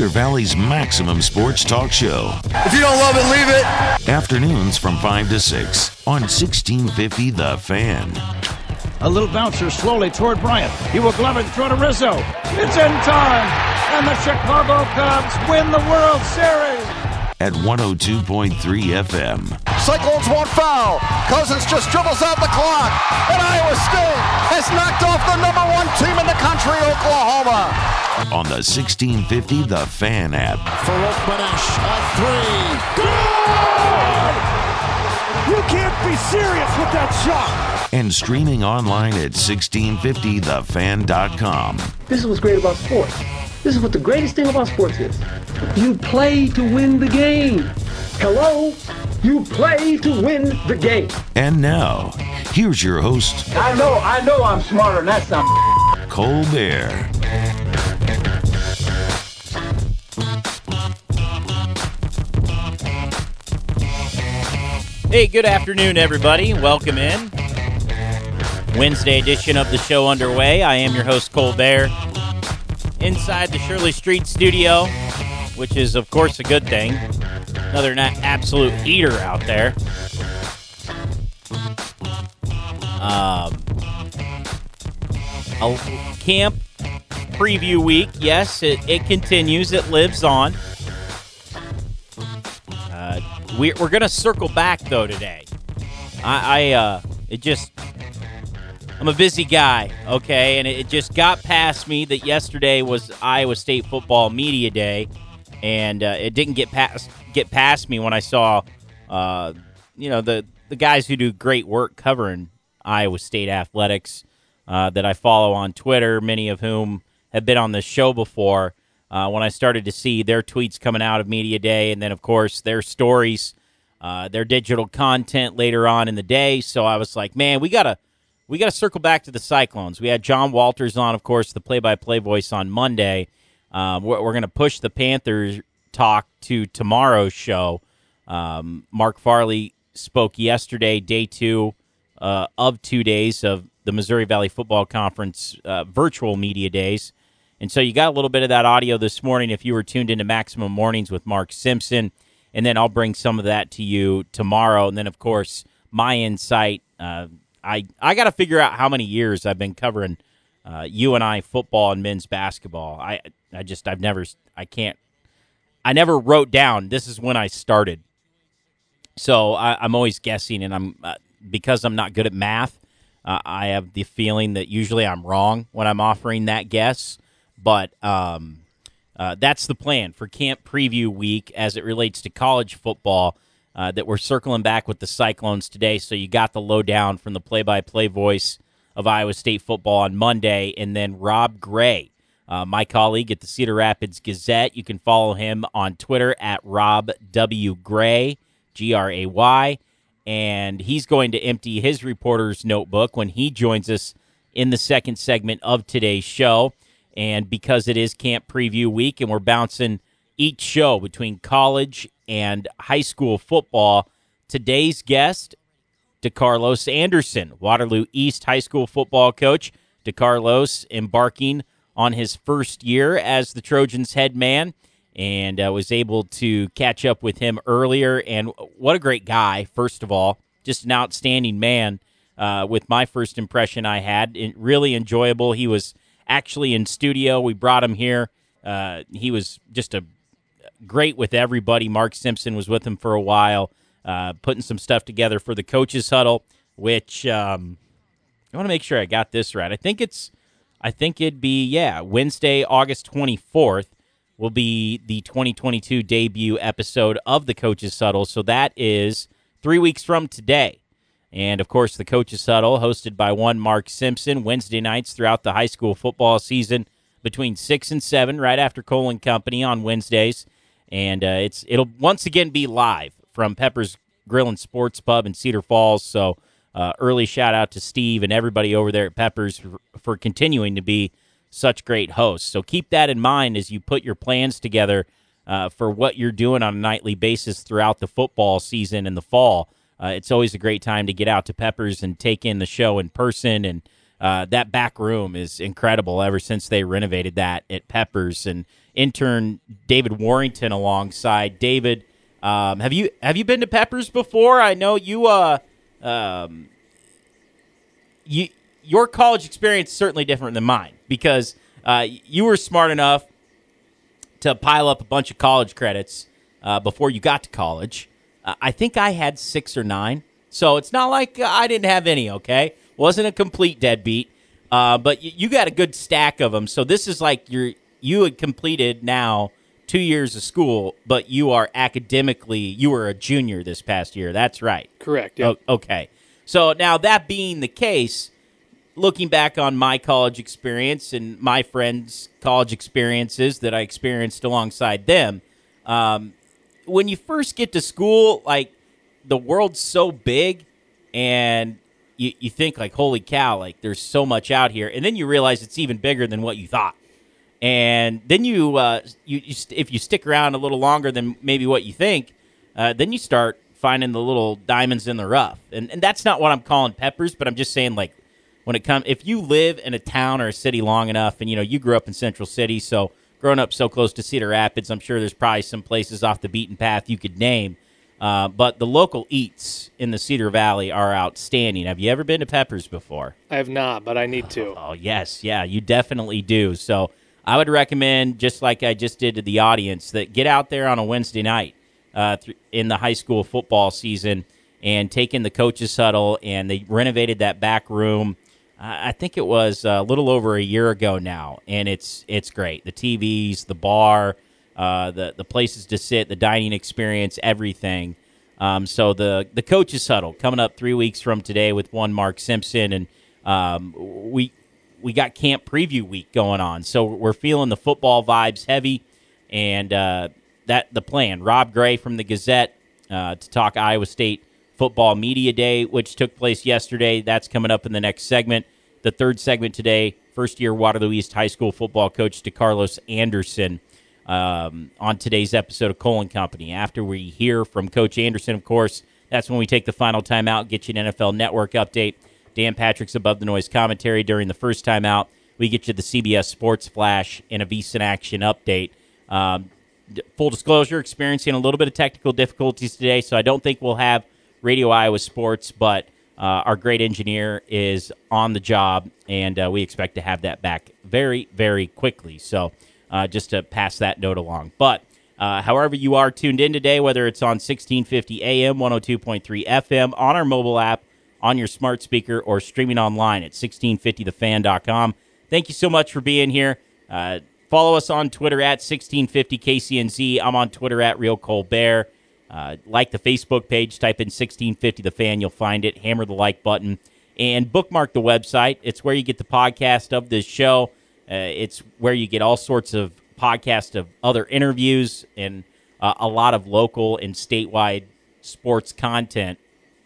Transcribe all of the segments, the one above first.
Cedar Valley's maximum sports talk show. If you don't love it, leave it. Afternoons from 5 to 6 on 1650 The Fan. A little bouncer slowly toward Bryant. He will glove it and throw to Rizzo. It's in time. And the Chicago Cubs win the World Series. At 102.3 FM. Cyclones won't foul. Cousins just dribbles out the clock. And Iowa State has knocked off the number one team in the country, Oklahoma. On the 1650 The Fan app. Farouk Banesh on three. Good! You can't be serious with that shot. And streaming online at 1650thefan.com. This is what's great about sports. This is what the greatest thing about sports is. You play to win the game. Hello? You play to win the game. And now, here's your host. I know I'm smarter than that something. Colbert. Hey, good afternoon, everybody. Welcome in. Wednesday edition of the show underway. I am your host, Colbert. Inside the Shirley Street studio, which is, of course, a good thing. Another absolute heater out there. A camp preview week. Yes, it continues. It lives on. We're going to circle back, though, today. I'm a busy guy, okay, and it just got past me that yesterday was Iowa State football media day, and it didn't get past me when I saw, the guys who do great work covering Iowa State athletics that I follow on Twitter, many of whom have been on the show before. When I started to see their tweets coming out of media day, and then of course their stories, their digital content later on in the day, so I was like, man, we gotta circle back to the Cyclones. We had John Walters on, of course, the play-by-play voice on Monday. We're going to push the Panthers talk to tomorrow's show. Mark Farley spoke yesterday, day 2 of 2 days of the Missouri Valley Football Conference virtual media days. And so you got a little bit of that audio this morning if you were tuned into Maximum Mornings with Mark Simpson. And then I'll bring some of that to you tomorrow. And then, of course, my insight. I got to figure out how many years I've been covering UNI football and men's basketball. I never wrote down this is when I started. So I'm always guessing, and because I'm not good at math, I have the feeling that usually I'm wrong when I'm offering that guess. But that's the plan for Camp Preview Week as it relates to college football. That we're circling back with the Cyclones today. So you got the lowdown from the play-by-play voice of Iowa State football on Monday. And then Rob Gray, my colleague at the Cedar Rapids Gazette. You can follow him on Twitter at Rob W. Gray, Gray. And he's going to empty his reporter's notebook when he joins us in the second segment of today's show. And because it is Camp Preview Week and we're bouncing each show between college and high school football, today's guest, DeCarlos Anderson, Waterloo East high school football coach. DeCarlos embarking on his first year as the Trojans head man, and was able to catch up with him earlier. And what a great guy, first of all. Just an outstanding man with my first impression I had. Really enjoyable. He was actually in studio. We brought him here. He was just great with everybody. Mark Simpson was with him for a while, putting some stuff together for the Coaches Huddle, which I want to make sure I got this right. I think it'd be, Wednesday, August 24th will be the 2022 debut episode of the Coaches Huddle. So that is 3 weeks from today. And, of course, the Coaches Huddle, hosted by one Mark Simpson, Wednesday nights throughout the high school football season between 6 and 7, right after Cole & Company on Wednesdays. And it'll once again be live from Pepper's Grill and Sports Pub in Cedar Falls. So early shout-out to Steve and everybody over there at Pepper's for continuing to be such great hosts. So keep that in mind as you put your plans together for what you're doing on a nightly basis throughout the football season in the fall. It's always a great time to get out to Pepper's and take in the show in person, and that back room is incredible ever since they renovated that at Pepper's. And intern David Warrington alongside. David, have you been to Peppers before? I know your college experience is certainly different than mine because you were smart enough to pile up a bunch of college credits before you got to college. I think I had 6 or 9, so it's not like I didn't have any, okay? Wasn't a complete deadbeat, but you got a good stack of them. So this is like you had completed now 2 years of school, but you were a junior this past year. That's right. Correct, yeah. Okay. So now that being the case, looking back on my college experience and my friends' college experiences that I experienced alongside them, when you first get to school, like, the world's so big, and you think, like, holy cow, like, there's so much out here. And then you realize it's even bigger than what you thought. And then you if you stick around a little longer than maybe what you think, then you start finding the little diamonds in the rough. And that's not what I'm calling Peppers, but I'm just saying, like, if you live in a town or a city long enough, and, you grew up in Central City, so growing up so close to Cedar Rapids, I'm sure there's probably some places off the beaten path you could name. But the local eats in the Cedar Valley are outstanding. Have you ever been to Peppers before? I have not, but I need to. Oh, yes. Yeah, you definitely do. So I would recommend, just like I just did to the audience, that get out there on a Wednesday night in the high school football season and take in the coaches' huddle. And they renovated that back room. I think it was a little over a year ago now, and it's great. The TVs, the bar, the places to sit, the dining experience, everything. So the coaches huddle coming up 3 weeks from today with one Mark Simpson, and we got camp preview week going on. So we're feeling the football vibes heavy, and that the plan. Rob Gray from the Gazette to talk Iowa State Football Media Day, which took place yesterday. That's coming up in the next segment. The third segment today, first-year Waterloo East High School football coach DeCarlos Anderson on today's episode of Colin Company. After we hear from Coach Anderson, of course, that's when we take the final timeout, get you an NFL Network update. Dan Patrick's Above the Noise commentary during the first timeout. We get you the CBS Sports Flash and a VSiN Action update. Full disclosure, experiencing a little bit of technical difficulties today, so I don't think we'll have Radio Iowa Sports, but our great engineer is on the job, and we expect to have that back very, very quickly. So just to pass that note along. But however you are tuned in today, whether it's on 1650 AM, 102.3 FM, on our mobile app, on your smart speaker, or streaming online at 1650thefan.com, thank you so much for being here. Follow us on Twitter at 1650KCNZ. I'm on Twitter at RealColbert. Like the Facebook page, type in 1650 The Fan, you'll find it. Hammer the like button and bookmark the website. It's where you get the podcast of this show. It's where you get all sorts of podcasts of other interviews and a lot of local and statewide sports content.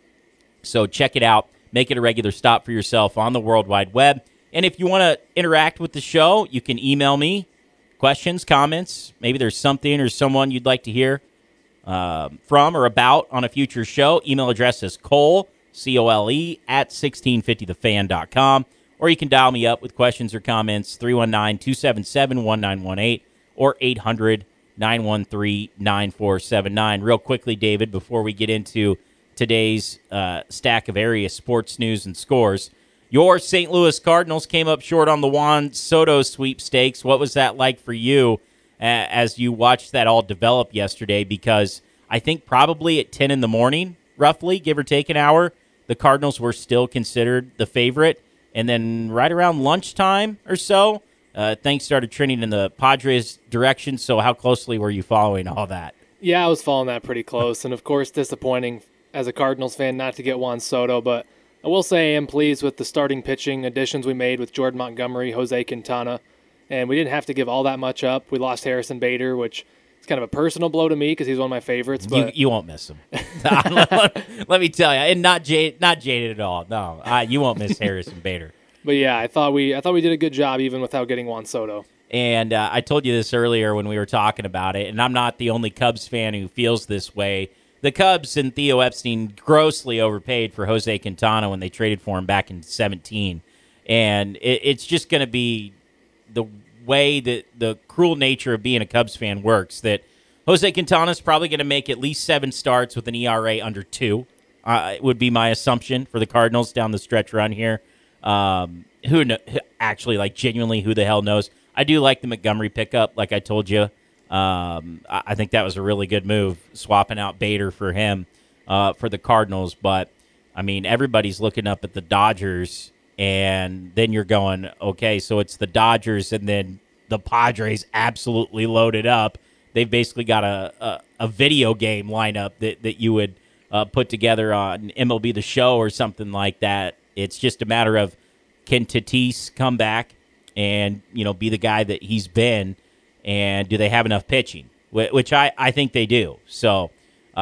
So check it out. Make it a regular stop for yourself on the World Wide Web. And if you want to interact with the show, you can email me questions, comments. Maybe there's something or someone you'd like to hear from or about on a future show. Email address is Cole, C-O-L-E, at 1650thefan.com. Or you can dial me up with questions or comments, 319-277-1918 or 800-913-9479. Real quickly, David, before we get into today's stack of area sports news and scores, your St. Louis Cardinals came up short on the Juan Soto sweepstakes. What was that like for you as you watched that all develop yesterday? Because I think probably at 10 in the morning, roughly, give or take an hour, the Cardinals were still considered the favorite. And then right around lunchtime or so, things started trending in the Padres' direction. So how closely were you following all that? Yeah, I was following that pretty close. And, of course, disappointing as a Cardinals fan not to get Juan Soto. But I will say I am pleased with the starting pitching additions we made with Jordan Montgomery, Jose Quintana. And we didn't have to give all that much up. We lost Harrison Bader, which is kind of a personal blow to me because he's one of my favorites. But you won't miss him. Let me tell you, and not jaded at all. No, you won't miss Harrison Bader. But yeah, I thought we did a good job even without getting Juan Soto. And I told you this earlier when we were talking about it, and I'm not the only Cubs fan who feels this way. The Cubs and Theo Epstein grossly overpaid for Jose Quintana when they traded for him back in 2017. And it's just going to be way that the cruel nature of being a Cubs fan works, that Jose Quintana is probably going to make at least 7 starts with an ERA under 2. It would be my assumption for the Cardinals down the stretch run here. Actually, genuinely, who the hell knows? I do like the Montgomery pickup, like I told you. I think that was a really good move, swapping out Bader for him for the Cardinals. But, I mean, everybody's looking up at the Dodgers, and then you're going, okay, so it's the Dodgers and then the Padres absolutely loaded up. They've basically got a video game lineup that you would put together on MLB The Show or something like that. It's just a matter of, can Tatis come back and, be the guy that he's been, and do they have enough pitching, which I think they do. So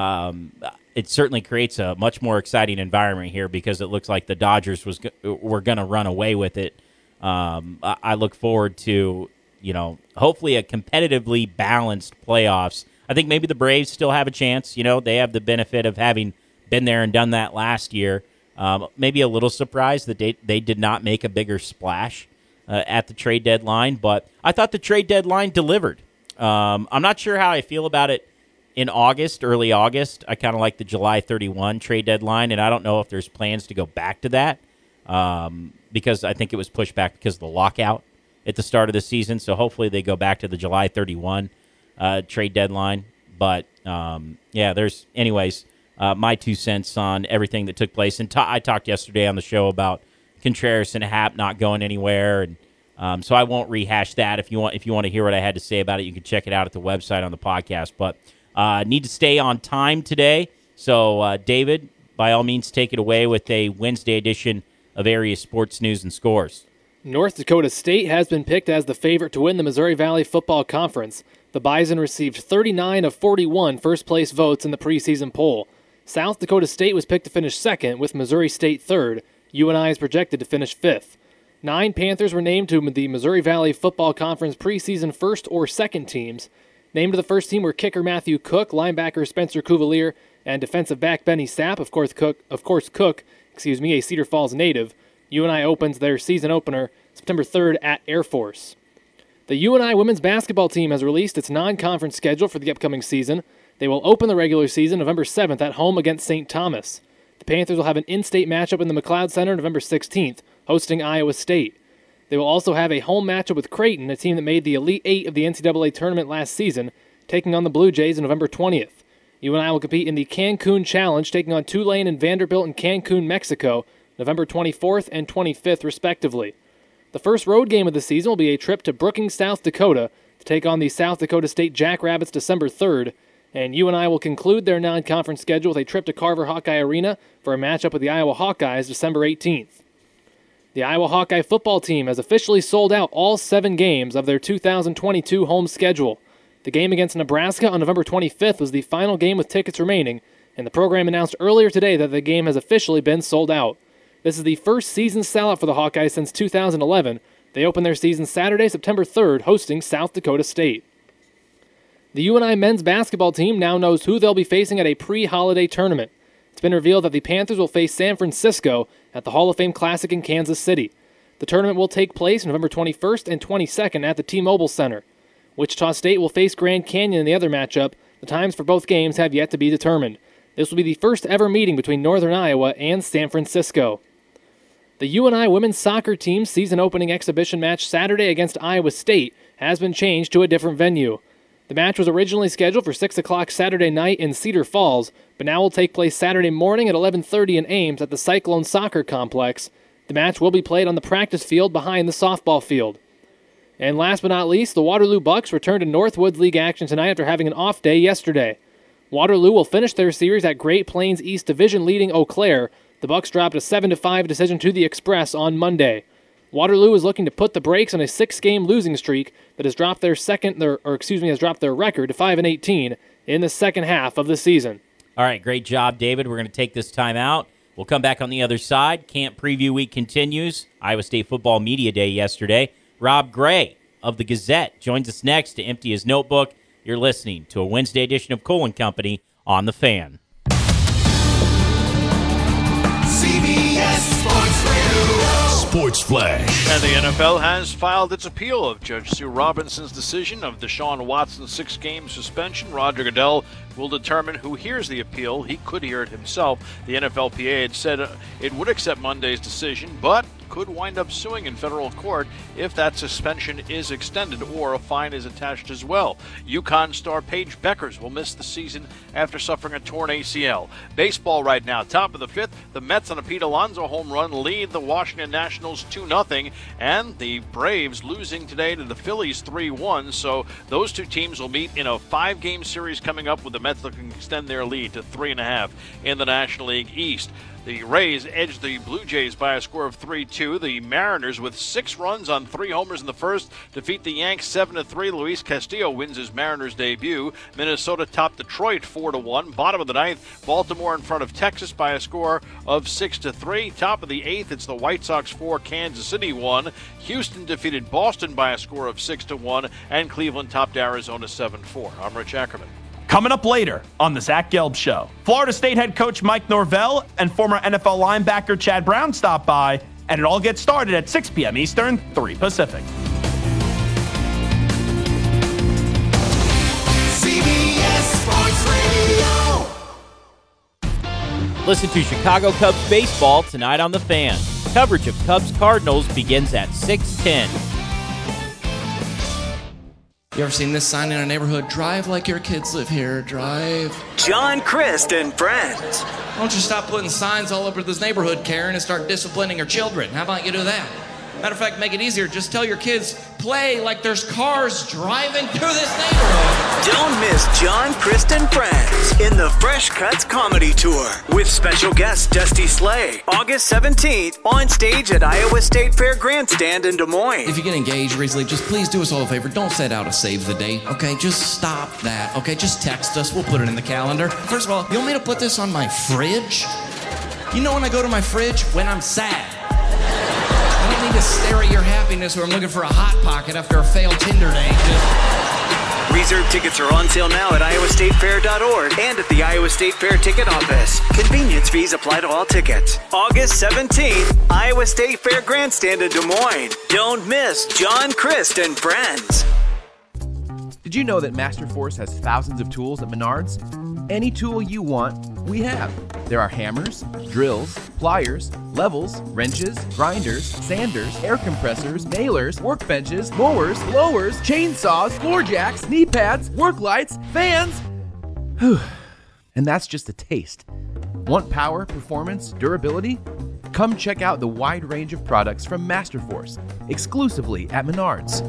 it certainly creates a much more exciting environment here because it looks like the Dodgers were going to run away with it. I look forward to, hopefully a competitively balanced playoffs. I think maybe the Braves still have a chance. They have the benefit of having been there and done that last year. Maybe a little surprised that they did not make a bigger splash at the trade deadline, but I thought the trade deadline delivered. I'm not sure how I feel about it in August, early August. I kind of like the July 31 trade deadline, and I don't know if there's plans to go back to that because I think it was pushed back because of the lockout at the start of the season, so hopefully they go back to the July 31 trade deadline. But, there's – anyways, my 2 cents on everything that took place. And I talked yesterday on the show about Contreras and Happ not going anywhere, and so I won't rehash that. If you want to hear what I had to say about it, you can check it out at the website on the podcast. But need to stay on time today. So, David, by all means, take it away with a Wednesday edition of Area Sports News and Scores. North Dakota State has been picked as the favorite to win the Missouri Valley Football Conference. The Bison received 39 of 41 first-place votes in the preseason poll. South Dakota State was picked to finish second, with Missouri State third. UNI is projected to finish fifth. 9 Panthers were named to the Missouri Valley Football Conference preseason first or second teams. Named to the first team were kicker Matthew Cook, linebacker Spencer Cuvalier, and defensive back Benny Sapp, of course Cook, a Cedar Falls native. UNI opens their season opener September 3rd at Air Force. The UNI women's basketball team has released its non-conference schedule for the upcoming season. They will open the regular season November 7th at home against St. Thomas. The Panthers will have an in-state matchup in the McLeod Center November 16th, hosting Iowa State. They will also have a home matchup with Creighton, a team that made the Elite Eight of the NCAA tournament last season, taking on the Blue Jays on November 20th. UNI will compete in the Cancun Challenge, taking on Tulane and Vanderbilt in Cancun, Mexico, November 24th and 25th, respectively. The first road game of the season will be a trip to Brookings, South Dakota, to take on the South Dakota State Jackrabbits December 3rd, and UNI will conclude their non-conference schedule with a trip to Carver Hawkeye Arena for a matchup with the Iowa Hawkeyes December 18th. The Iowa Hawkeye football team has officially sold out all 7 games of their 2022 home schedule. The game against Nebraska on November 25th was the final game with tickets remaining, and the program announced earlier today that the game has officially been sold out. This is the first season sellout for the Hawkeyes since 2011. They open their season Saturday, September 3rd, hosting South Dakota State. The UNI men's basketball team now knows who they'll be facing at a pre-holiday tournament. It's been revealed that the Panthers will face San Francisco at the Hall of Fame Classic in Kansas City. The tournament will take place November 21st and 22nd at the T-Mobile Center. Wichita State will face Grand Canyon in the other matchup. The times for both games have yet to be determined. This will be the first ever meeting between Northern Iowa and San Francisco. The UNI women's soccer team's season-opening exhibition match Saturday against Iowa State has been changed to a different venue. The match was originally scheduled for 6 o'clock Saturday night in Cedar Falls, but now will take place Saturday morning at 11:30 in Ames at the Cyclone Soccer Complex. The match will be played on the practice field behind the softball field. And last but not least, the Waterloo Bucks return to Northwoods League action tonight after having an off day yesterday. Waterloo will finish their series at Great Plains East Division-leading Eau Claire. The Bucks dropped a 7-5 decision to the Express on Monday. Waterloo is looking to put the brakes on a 6-game losing streak that has dropped their record to 5-18 in the second half of the season. All right, great job, David. We're going to take this time out. We'll come back on the other side. Camp Preview Week continues. Iowa State Football Media Day yesterday. Rob Gray of the Gazette joins us next to empty his notebook. You're listening to a Wednesday edition of Cole & Company on The Fan. CBS Sports Radio. Sports Flash. And the NFL has filed its appeal of Judge Sue Robinson's decision of Deshaun Watson's 6-game suspension. Roger Goodell will determine who hears the appeal. He could hear it himself. The NFLPA had said it would accept Monday's decision, but could wind up suing in federal court if that suspension is extended or a fine is attached as well. UConn star Paige Beckers will miss the season after suffering a torn ACL. Baseball right now, top of the 5th. The Mets on a Pete Alonso home run lead the Washington Nationals 2-0, and the Braves losing today to the Phillies 3-1. So those two teams will meet in a 5-game series coming up, with the Mets looking to extend their lead to 3.5 in the National League East. The Rays edged the Blue Jays by a score of 3-2. The Mariners, with 6 runs on 3 homers in the first, defeat the Yanks 7-3. Luis Castillo wins his Mariners debut. Minnesota topped Detroit 4-1. Bottom of the 9th, Baltimore in front of Texas by a score of 6-3. Top of the 8th, it's the White Sox 4, Kansas City 1. Houston defeated Boston by a score of 6-1, and Cleveland topped Arizona 7-4. I'm Rich Ackerman. Coming up later on the Zach Gelb Show, Florida State head coach Mike Norvell and former NFL linebacker Chad Brown stop by, and it all gets started at 6 p.m. Eastern, 3 Pacific. CBS Sports Radio. Listen to Chicago Cubs baseball tonight on The Fan. Coverage of Cubs-Cardinals begins at 6:10. You ever seen this sign in a neighborhood? Drive like your kids live here. Drive. John Crist and friends. Why don't you stop putting signs all over this neighborhood, Karen, and start disciplining your children? How about you do that? Matter of fact, make it easier. Just tell your kids, play like there's cars driving through this neighborhood. Don't miss John Crist and friends in the Fresh Cuts Comedy Tour with special guest Dusty Slay, August 17th, on stage at Iowa State Fair Grandstand in Des Moines. If you get engaged recently, just please do us all a favor. Don't set out a save the date, okay? Just stop that, okay? Just text us. We'll put it in the calendar. First of all, you want me to put this on my fridge? You know when I go to my fridge? When I'm sad. I don't need to stare at your happiness or I'm looking for a Hot Pocket after a failed Tinder date. Reserve tickets are on sale now at iowastatefair.org and at the Iowa State Fair ticket office. Convenience fees apply to all tickets. August 17th, Iowa State Fair Grandstand in Des Moines. Don't miss John Crist and friends. Did you know that Masterforce has thousands of tools at Menards? Any tool you want, we have. There are hammers, drills, pliers, levels, wrenches, grinders, sanders, air compressors, nailers, workbenches, mowers, blowers, chainsaws, floor jacks, knee pads, work lights, fans. Whew. And that's just a taste. Want power, performance, durability? Come check out the wide range of products from Masterforce, exclusively at Menards.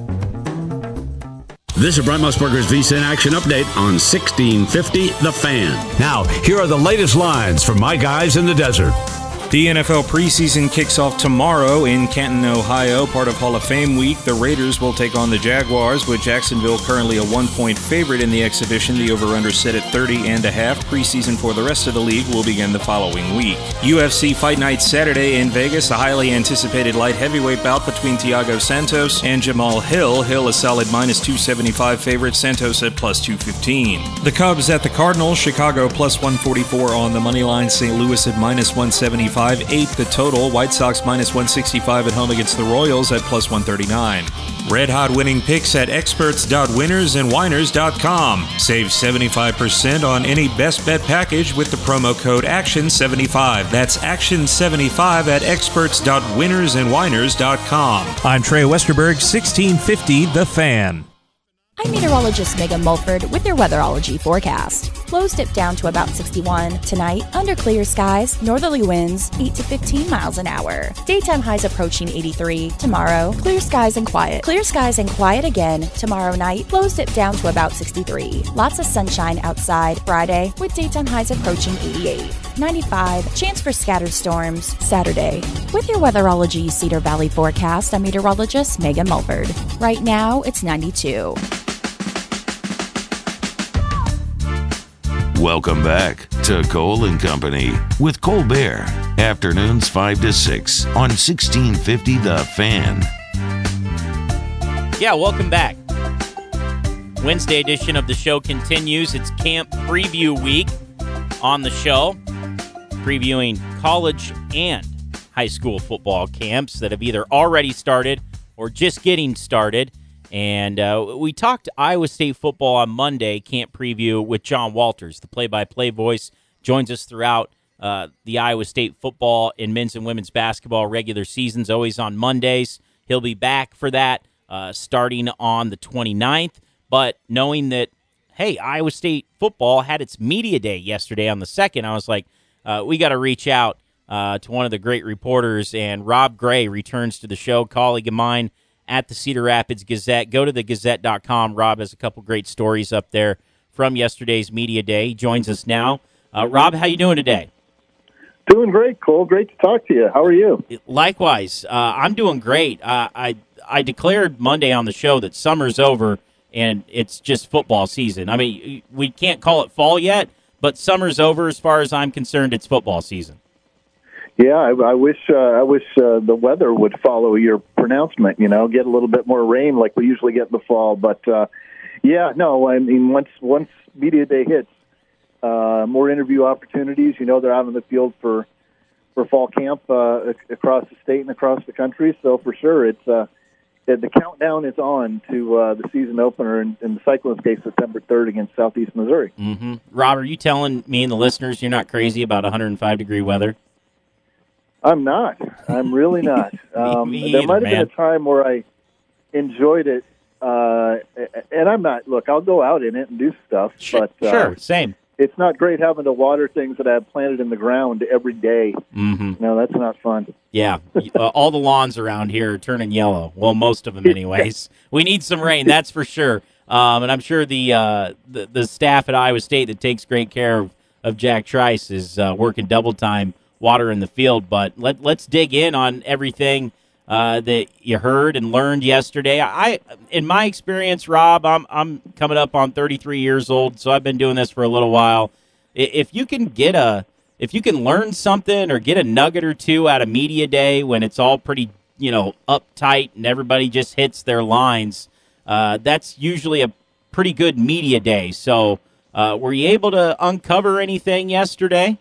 This is Brent Musburger's VSiN Action Update on 1650 The Fan. Now, here are the latest lines from my guys in the desert. The NFL preseason kicks off tomorrow in Canton, Ohio, part of Hall of Fame week. The Raiders will take on the Jaguars, with Jacksonville currently a 1-point favorite in the exhibition. The over-under set at 30.5. Preseason for the rest of the league will begin the following week. UFC Fight Night Saturday in Vegas, a highly anticipated light heavyweight bout between Thiago Santos and Jamal Hill. Hill a solid -275 favorite, Santos at +215. The Cubs at the Cardinals, Chicago +144 on the money line, St. Louis at -175. 8 the total. White Sox -165 at home against the Royals at +139. Red Hot winning picks at experts.winnersandwiners.com. Save 75% on any best bet package with the promo code ACTION75. That's ACTION75 at experts.winnersandwiners.com. I'm Trey Westerberg, 1650 The Fan. I'm meteorologist Megan Mulford with your weatherology forecast. Lows dip down to about 61. Tonight, under clear skies, northerly winds 8 to 15 miles an hour. Daytime highs approaching 83. Tomorrow, clear skies and quiet. Clear skies and quiet again. Tomorrow night, lows dip down to about 63. Lots of sunshine outside. Friday, with daytime highs approaching 88. 95. Chance for scattered storms. Saturday. With your weatherology Cedar Valley forecast, I'm meteorologist Megan Mulford. Right now, it's 92. Welcome back to Cole and Company with Colbert. Afternoons 5 to 6 on 1650 The Fan. Yeah, welcome back. Wednesday edition of the show continues. It's camp preview week on the show, previewing college and high school football camps that have either already started or just getting started. And we talked Iowa State football on Monday, camp preview with John Walters, the play-by-play voice, joins us throughout the Iowa State football and men's and women's basketball regular seasons, always on Mondays. He'll be back for that starting on the 29th. But knowing that, hey, Iowa State football had its media day yesterday on the 2nd, I was like, we got to reach out to one of the great reporters, and Rob Gray returns to the show, colleague of mine at the Cedar Rapids Gazette. Go to thegazette.com. Rob has a couple great stories up there from yesterday's media day. He joins us now. Rob, how you doing today? Doing great, Cole. Great to talk to you. How are you? Likewise. I'm doing great. I declared Monday on the show that summer's over and it's just football season. I mean, we can't call it fall yet, but summer's over as far as I'm concerned. It's football season. Yeah, I wish the weather would follow your pronouncement. Get a little bit more rain like we usually get in the fall. But yeah, no, I mean once media day hits, more interview opportunities. They're out in the field for fall camp across the state and across the country. So for sure, it's the countdown is on to the season opener in the Cyclones game September 3rd against Southeast Missouri. Mm-hmm. Rob, are you telling me and the listeners you're not crazy about 105-degree weather? I'm not. I'm really not. Me there either, might have man. been a time where I enjoyed it, and I'm not. Look, I'll go out in it and do stuff, but Sure, same. It's not great having to water things that I have planted in the ground every day. Mm-hmm. No, that's not fun. Yeah, all the lawns around here are turning yellow. Well, most of them anyways. We need some rain, that's for sure. And I'm sure the staff at Iowa State that takes great care of Jack Trice is working double time water in the field. But let's dig in on everything that you heard and learned yesterday. In my experience, Rob, I'm coming up on 33 years old, so I've been doing this for a little while. If you can learn something or get a nugget or two out of media day when it's all pretty, uptight and everybody just hits their lines, that's usually a pretty good media day. So, were you able to uncover anything yesterday?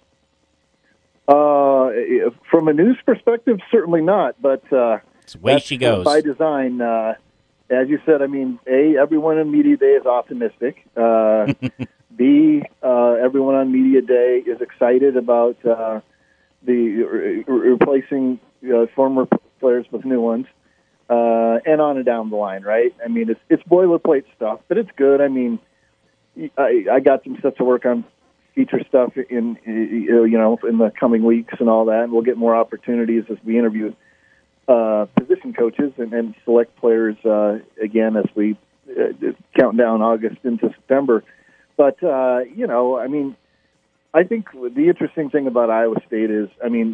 From a news perspective, certainly not. But it's the way she goes by design. As you said, I mean, A, everyone on media day is optimistic. B, everyone on media day is excited about the replacing former players with new ones, and on and down the line. Right? I mean, it's boilerplate stuff, but it's good. I mean, I got some stuff to work on. Feature stuff in the coming weeks and all that, and we'll get more opportunities as we interview position coaches and select players again as we count down August into September. But I mean, I think the interesting thing about Iowa State is, I mean,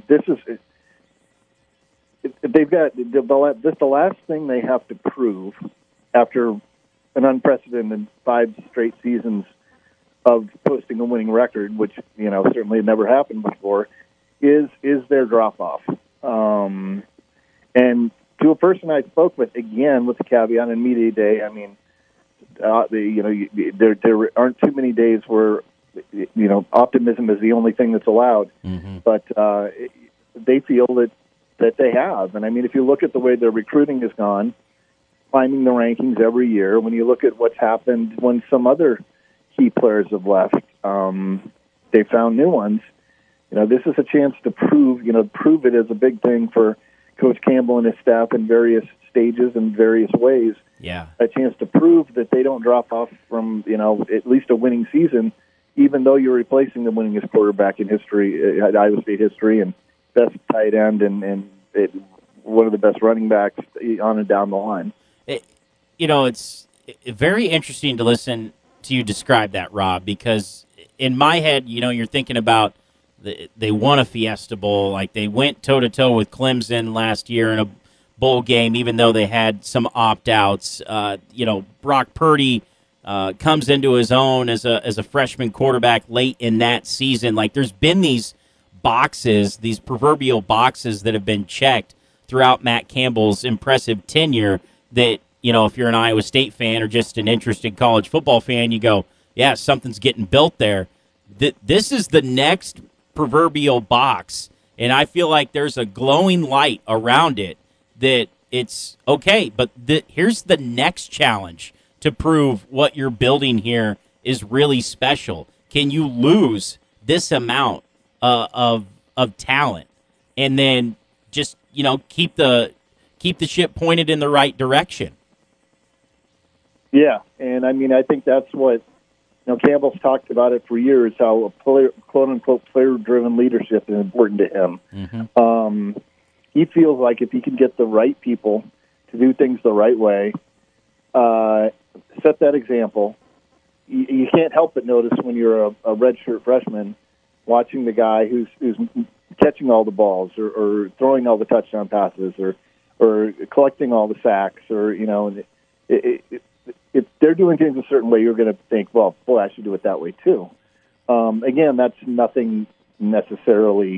they've got the last thing they have to prove after an unprecedented 5 straight seasons of posting a winning record, which certainly had never happened before, is their drop off. And to a person I spoke with, again with the caveat in media day, I mean, there aren't too many days where optimism is the only thing that's allowed. Mm-hmm. But they feel that they have, and I mean, if you look at the way their recruiting has gone, climbing the rankings every year, when you look at what's happened when some other key players have left, they found new ones. This is a chance to prove it is a big thing for Coach Campbell and his staff in various stages and various ways. Yeah, a chance to prove that they don't drop off from at least a winning season, even though you're replacing the winningest quarterback in history, Iowa State history, and best tight end and one of the best running backs on and down the line. It's very interesting to listen to you describe that, Rob, because in my head, you're thinking about they won a Fiesta Bowl, like they went toe-to-toe with Clemson last year in a bowl game, even though they had some opt-outs. Brock Purdy comes into his own as a freshman quarterback late in that season. Like, there's been these boxes, these proverbial boxes that have been checked throughout Matt Campbell's impressive tenure that, if you're an Iowa State fan or just an interested college football fan, you go, yeah, something's getting built there. This is the next proverbial box, And I feel like there's a glowing light around it that it's okay, but here's the next challenge to prove what you're building here is really special. Can you lose this amount of talent and then just, keep the ship pointed in the right direction? Yeah, and I think that's what Campbell's talked about it for years, how a quote-unquote player-driven leadership is important to him. Mm-hmm. He feels like if he can get the right people to do things the right way, set that example, you can't help but notice when you're a redshirt freshman watching the guy who's catching all the balls or throwing all the touchdown passes or collecting all the sacks or, if they're doing things a certain way, you're going to think, well, boy, I should do it that way too. Again, that's nothing necessarily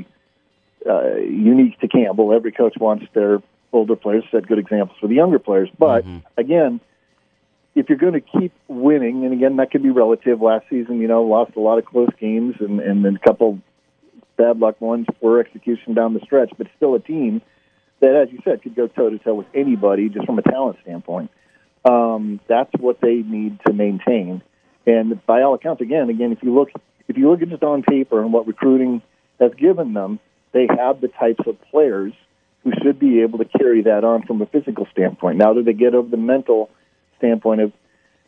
unique to Campbell. Every coach wants their older players to set good examples for the younger players. But, again, if you're going to keep winning, and again, that could be relative. Last season, lost a lot of close games and then a couple bad luck ones for execution down the stretch, but still a team that, as you said, could go toe-to-toe with anybody just from a talent standpoint. That's what they need to maintain. And by all accounts, again, if you look at just on paper and what recruiting has given them, they have the types of players who should be able to carry that on from a physical standpoint. Now, do they get over the mental standpoint of,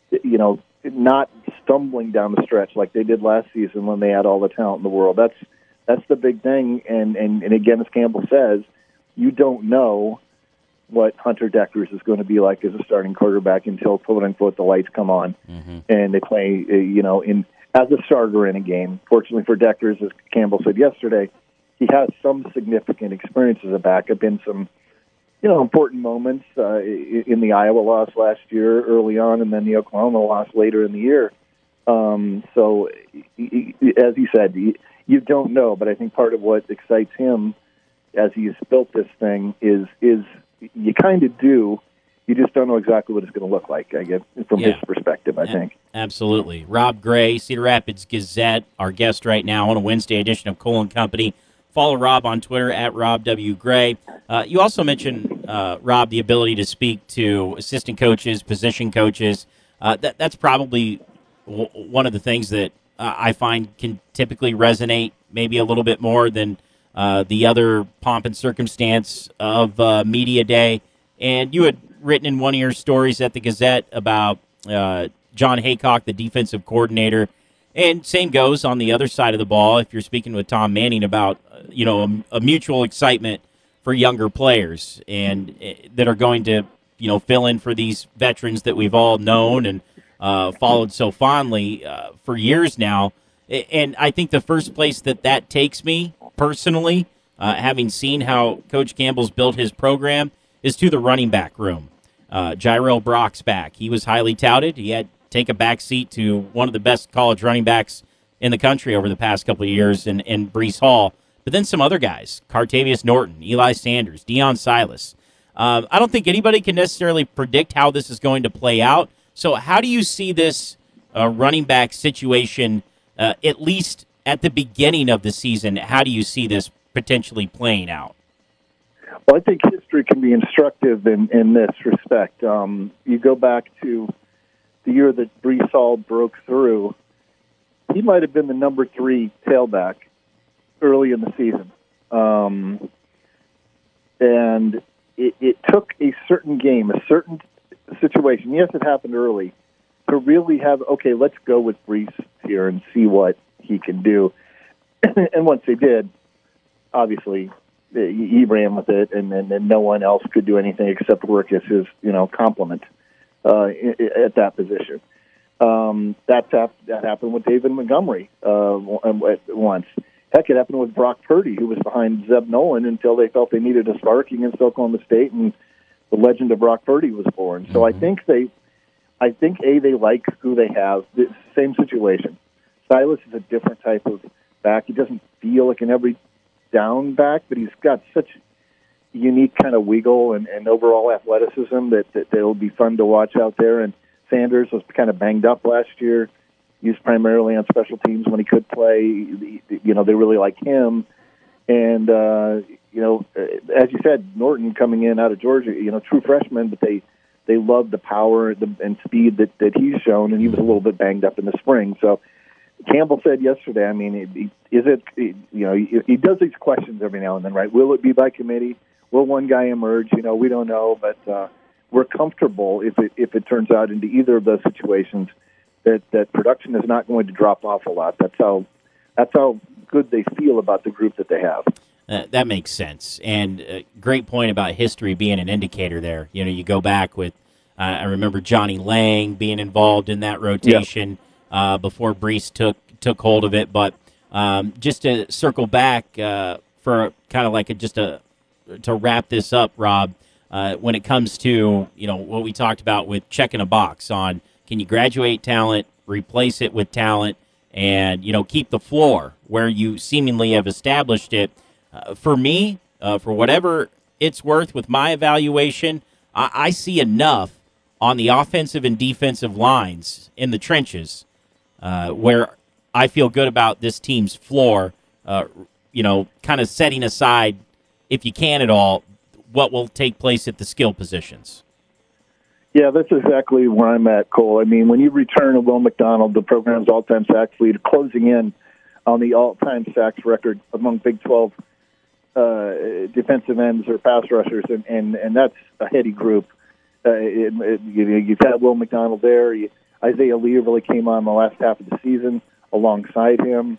not stumbling down the stretch like they did last season when they had all the talent in the world? That's the big thing. And again, as Campbell says, you don't know what Hunter Deckers is going to be like as a starting quarterback until, quote unquote, the lights come on and they play, as a starter in a game. Fortunately for Deckers, as Campbell said yesterday, he has some significant experience as a backup in some, important moments in the Iowa loss last year early on, and then the Oklahoma loss later in the year. So, as he said, you don't know, but I think part of what excites him as he's built this thing is you kind of do. You just don't know exactly what it's going to look like, I guess, from his perspective, I think. Absolutely. Rob Gray, Cedar Rapids Gazette, our guest right now on a Wednesday edition of Cole & Company. Follow Rob on Twitter at Rob W. Gray. You also mentioned, Rob, the ability to speak to assistant coaches, position coaches. That's probably one of the things that I find can typically resonate maybe a little bit more than the other pomp and circumstance of media day. And you had written in one of your stories at the Gazette about John Haycock, the defensive coordinator. And same goes on the other side of the ball if you're speaking with Tom Manning about, a mutual excitement for younger players and that are going to, fill in for these veterans that we've all known and followed so fondly for years now. And I think the first place that takes me personally, having seen how Coach Campbell's built his program, is to the running back room. Jairell Brock's back. He was highly touted. He had to take a back seat to one of the best college running backs in the country over the past couple of years in Breece Hall. But then some other guys, Cartavius Norton, Eli Sanders, Deion Silas. I don't think anybody can necessarily predict how this is going to play out. So how do you see this running back situation, at least at the beginning of the season? How do you see this potentially playing out? Well, I think history can be instructive in this respect. You go back to the year that Breece Hall broke through. He might have been the number 3 tailback early in the season. And it took a certain game, a certain situation, yes, it happened early, to really have, okay, let's go with Breece here and see what he can do. And once they did, obviously, he ran with it, and no one else could do anything except work as his, complement at that position. That happened with David Montgomery once. Heck, it happened with Brock Purdy, who was behind Zeb Nolan until they felt they needed a spark against Oklahoma State, and the legend of Brock Purdy was born. So I think they like who they have. The same situation. Silas is a different type of back. He doesn't feel like an every down back, but he's got such unique kind of wiggle and overall athleticism that it'll be fun to watch out there. And Sanders was kind of banged up last year, used primarily on special teams when he could play. They really like him. And, as you said, Norton coming in out of Georgia, true freshman, but they love the power and speed that he's shown, and he was a little bit banged up in the spring. So Campbell said yesterday, I mean, he does these questions every now and then, right? Will it be by committee? Will one guy emerge? We don't know, but we're comfortable if it turns out into either of those situations that production is not going to drop off a lot. That's how good they feel about the group that they have. That makes sense. And great point about history being an indicator there. You go back with, I remember Johnny Lang being involved in that rotation before Brees took hold of it. But just to circle back for kind of like to wrap this up, Rob, when it comes to, what we talked about with checking a box on, can you graduate talent, replace it with talent, and, keep the floor where you seemingly have established it. For me, for whatever it's worth with my evaluation, I see enough on the offensive and defensive lines in the trenches where I feel good about this team's floor, kind of setting aside, if you can at all, what will take place at the skill positions. Yeah, that's exactly where I'm at, Cole. I mean, when you return a Will McDonald, the program's all-time sack leader, closing in on the all-time sacks record among Big 12 defensive ends or pass rushers, and that's a heady group. You've had Will McDonald there. Isaiah Lee really came on the last half of the season alongside him.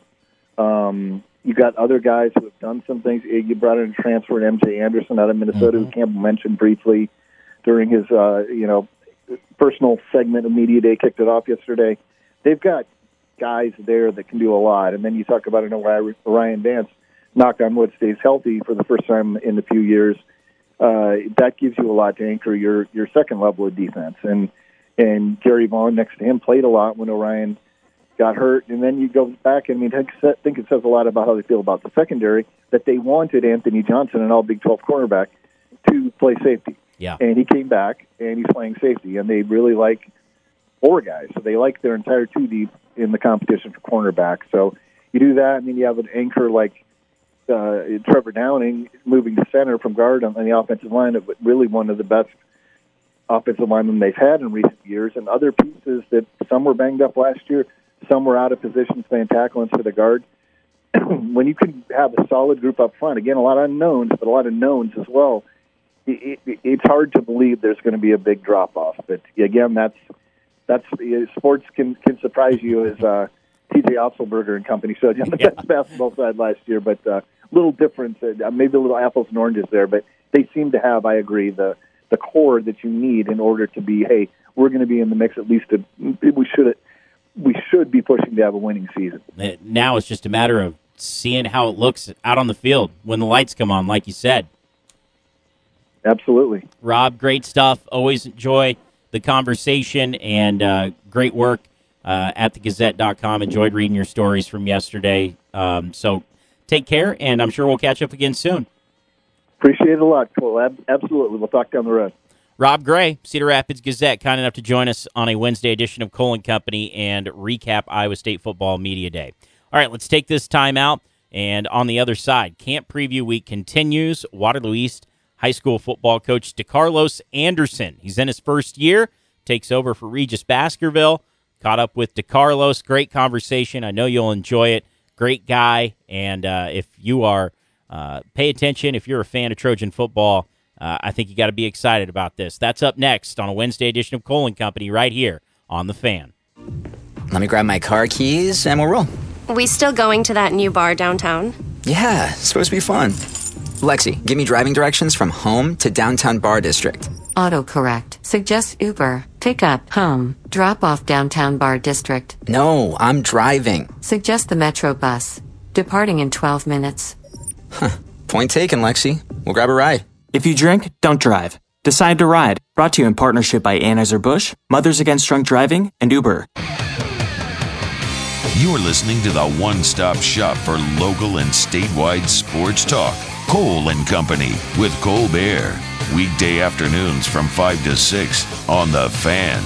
You got other guys who have done some things. You brought in a transfer, M.J. Anderson out of Minnesota, who Campbell mentioned briefly during his personal segment of Media Day, kicked it off yesterday. They've got guys there that can do a lot. And then you talk about Ryan Vance, knock on wood, stays healthy for the first time in a few years. That gives you a lot to anchor your second level of defense. And Gary Vaughn next to him played a lot when Orion got hurt. And then you go back, I think it says a lot about how they feel about the secondary, that they wanted Anthony Johnson, an all Big 12 cornerback, to play safety. Yeah. And he came back, and he's playing safety. And they really like four guys. So they like their entire two deep in the competition for cornerback. So you do that, and then you have an anchor like Trevor Downing moving to center from guard on the offensive line, but really one of the best offensive linemen they've had in recent years. And other pieces that some were banged up last year, some were out of position, playing tackle instead of guard. When you can have a solid group up front, again, a lot of unknowns, but a lot of knowns as well, it's hard to believe there's going to be a big drop-off. But, again, that's sports can surprise you, as T.J. Otzelberger and company showed you on the men's basketball side last year. But a little difference, maybe a little apples and oranges there. But they seem to have, I agree, the core that you need in order to be, hey, we're going to be in the mix at least. We should be pushing to have a winning season. Now it's just a matter of seeing how it looks out on the field when the lights come on, like you said. Absolutely. Rob, great stuff. Always enjoy the conversation, and great work at thegazette.com. Enjoyed reading your stories from yesterday. So take care, and I'm sure we'll catch up again soon. Appreciate it a lot, Cole. Absolutely. We'll talk down the road. Rob Gray, Cedar Rapids Gazette, kind enough to join us on a Wednesday edition of Cole & Company and recap Iowa State Football Media Day. All right, let's take this time out, and on the other side, Camp Preview Week continues. Waterloo East High School football coach DeCarlos Anderson. He's in his first year, takes over for Regis Baskerville. Caught up with DeCarlos. Great conversation. I know you'll enjoy it. Great guy, and if you are, pay attention. If you're a fan of Trojan football, I think you got to be excited about this. That's up next on a Wednesday edition of Cole & Company right here on The Fan. Let me grab my car keys and we'll roll. We still going to that new bar downtown? Yeah, it's supposed to be fun. Lexi, give me driving directions from home to downtown Bar District. Autocorrect. Suggest Uber. Pick up, home. Drop off downtown Bar District. No, I'm driving. Suggest the Metro bus. Departing in 12 minutes. Point taken, Lexi. We'll grab a ride. If you drink, don't drive. Decide to ride. Brought to you in partnership by Anheuser-Busch, Mothers Against Drunk Driving, and Uber. You're listening to the one-stop shop for local and statewide sports talk. Cole & Company with Colbert. Weekday afternoons from 5 to 6 on The Fan.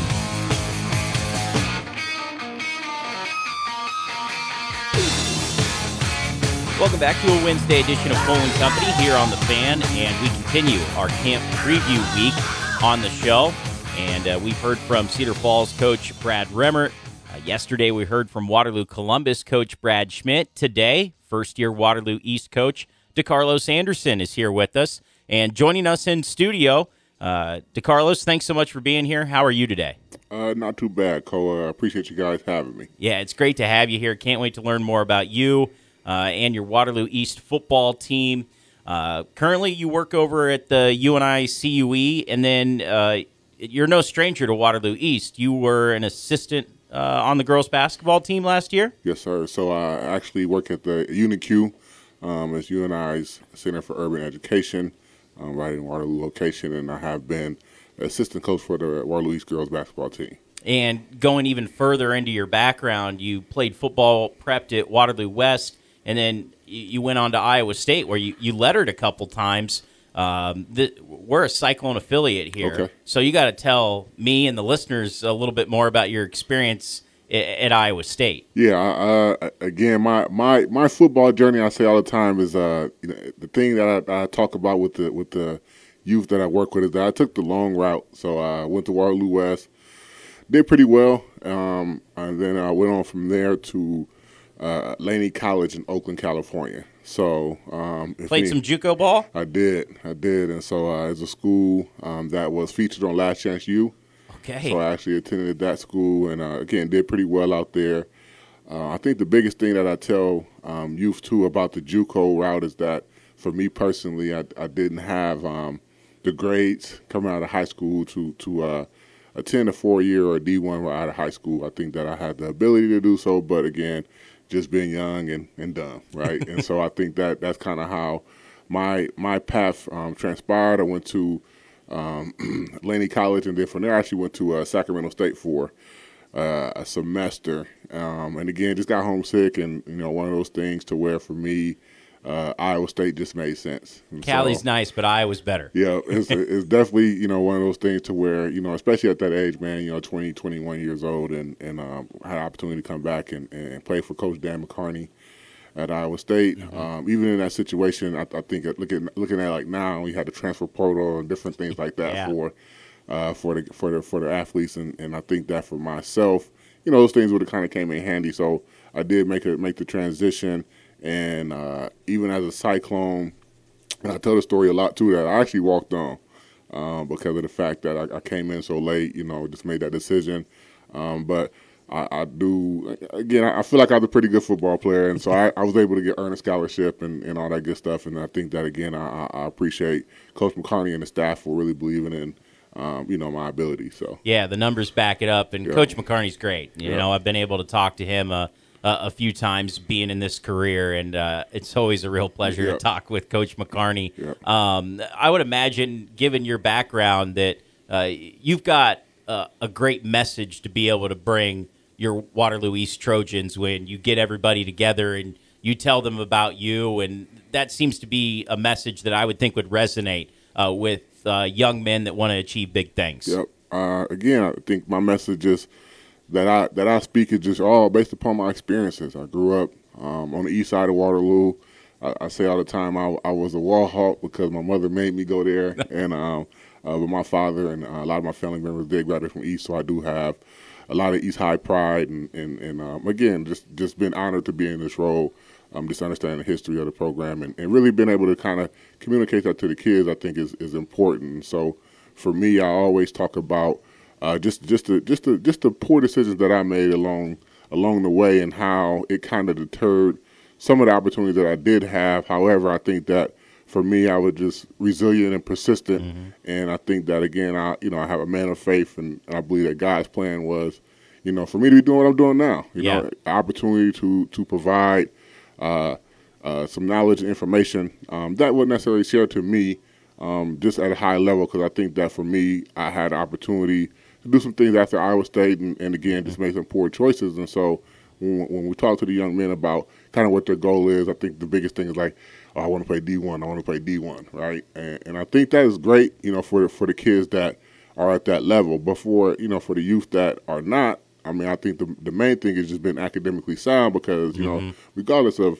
Welcome back to a Wednesday edition of Cole & Company here on The Fan, and we continue our camp preview week on the show. And we've heard from Cedar Falls coach Brad Remmert. Yesterday we heard from Waterloo Columbus coach Brad Schmidt. Today, first-year Waterloo East coach DeCarlos Anderson is here with us. And joining us in studio, DeCarlos, thanks so much for being here. How are you today? Not too bad, Cole. I appreciate you guys having me. Yeah, it's great to have you here. Can't wait to learn more about you and your Waterloo East football team. Currently, you work over at the UNI CUE, and then you're no stranger to Waterloo East. You were an assistant on the girls' basketball team last year? Yes, sir. So I actually work at the UNIQ as UNI's Center for Urban Education, right in Waterloo location, and I have been assistant coach for the Waterloo East girls' basketball team. And going even further into your background, you played football, prepped at Waterloo West, and then you went on to Iowa State, where you lettered a couple times. We're a Cyclone affiliate here, okay. So you got to tell me and the listeners a little bit more about your experience at Iowa State. Yeah, again, my football journey, I say all the time, is the thing that I talk about with the youth that I work with is that I took the long route. So I went to Waterloo West, did pretty well, and then I went on from there to Laney College in Oakland, California. So played some JUCO ball? I did, and so it's a school that was featured on Last Chance U. Okay. So I actually attended that school, and again did pretty well out there. I think the biggest thing that I tell youth too about the JUCO route is that for me personally, I didn't have the grades coming out of high school to attend a 4-year or a D1 right out of high school. I think that I had the ability to do so, but again, just being young and dumb, right? And so I think that's kind of how my path transpired. I went to Laney College, and then from there I actually went to Sacramento State for a semester. And again, just got homesick, and one of those things to where for me, Iowa State just made sense. And Cali's nice, but Iowa's better. Yeah, it's definitely one of those things to where especially at that age, man, 20, 21 years old, and had an opportunity to come back and play for Coach Dan McCarney at Iowa State. Mm-hmm. Even in that situation, I think looking at like now, we had the transfer portal and different things like that for the athletes, and I think that for myself, those things would have kind of came in handy. So I did make the transition. And even as a Cyclone, and I tell the story a lot too, that I actually walked on because of the fact that I came in so late, just made that decision. But I do, again, I feel like I was a pretty good football player, and so I was able to earn a scholarship and all that good stuff. And I think that, again, I appreciate Coach McCarney and the staff for really believing in my ability. So yeah, the numbers back it up, and Coach McCarney's great. I've been able to talk to him a few times being in this career, and it's always a real pleasure to talk with Coach McCarney. I would imagine, given your background, that you've got a great message to be able to bring your Waterloo East Trojans when you get everybody together and you tell them about you, and that seems to be a message that I would think would resonate with young men that want to achieve big things. Yep. Again, I think my message is that I speak is just all based upon my experiences. I grew up on the east side of Waterloo. I say all the time I was a wall hawk because my mother made me go there, and but my father and a lot of my family members did graduate from East, so I do have a lot of East High pride, and again, just been honored to be in this role, just understanding the history of the program, and really being able to kind of communicate that to the kids, I think is important. So for me, I always talk about just the poor decisions that I made along the way, and how it kind of deterred some of the opportunities that I did have. However, I think that for me, I was just resilient and persistent, and I think that, again, I have a man of faith, and I believe that God's plan was, for me to be doing what I'm doing now. The opportunity to provide some knowledge and information that wasn't necessarily shared to me, just at a high level, because I think that for me, I had an opportunity to do some things after Iowa State, and again, just make some poor choices. And so when we talk to the young men about kind of what their goal is, I think the biggest thing is like, oh, I want to play D1, I want to play D1, right? And I think that is great, for the kids that are at that level. But for the youth that are not, I mean, I think the main thing is just being academically sound, because, regardless of,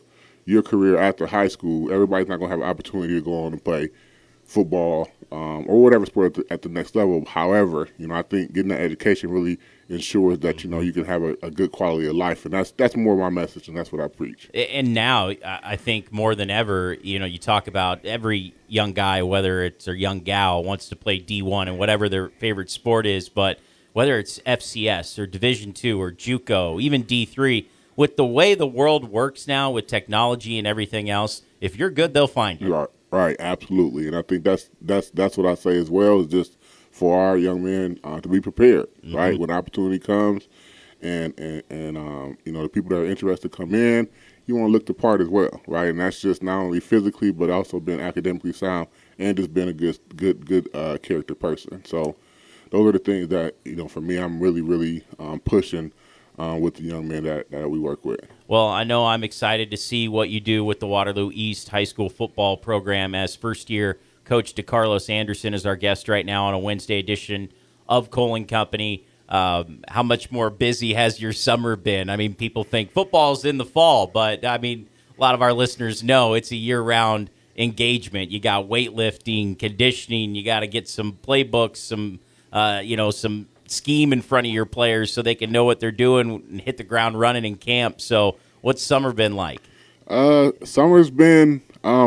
your career after high school, everybody's not going to have an opportunity to go on and play football or whatever sport at the next level. However, I think getting that education really ensures that, you can have a good quality of life. And that's more my message, and that's what I preach. And now I think more than ever, you talk about every young guy, whether it's a young gal, wants to play D1 and whatever their favorite sport is, but whether it's FCS or Division II or JUCO, even D3, with the way the world works now with technology and everything else, if you're good, they'll find you. Right, absolutely. And I think that's what I say as well, is just for our young men to be prepared, right? When opportunity comes and the people that are interested come in, you want to look the part as well, right? And that's just not only physically but also being academically sound and just being a good character person. So those are the things that, for me, I'm really, really pushing with the young men that we work with. Well, I know I'm excited to see what you do with the Waterloo East High School football program, as first-year coach DeCarlos Anderson is our guest right now on a Wednesday edition of Cole & Company. How much more busy has your summer been? I mean, people think football's in the fall, but, a lot of our listeners know it's a year-round engagement. You got weightlifting, conditioning, you got to get some playbooks, some scheme in front of your players so they can know what they're doing and hit the ground running in camp. So what's summer been like? Summer's been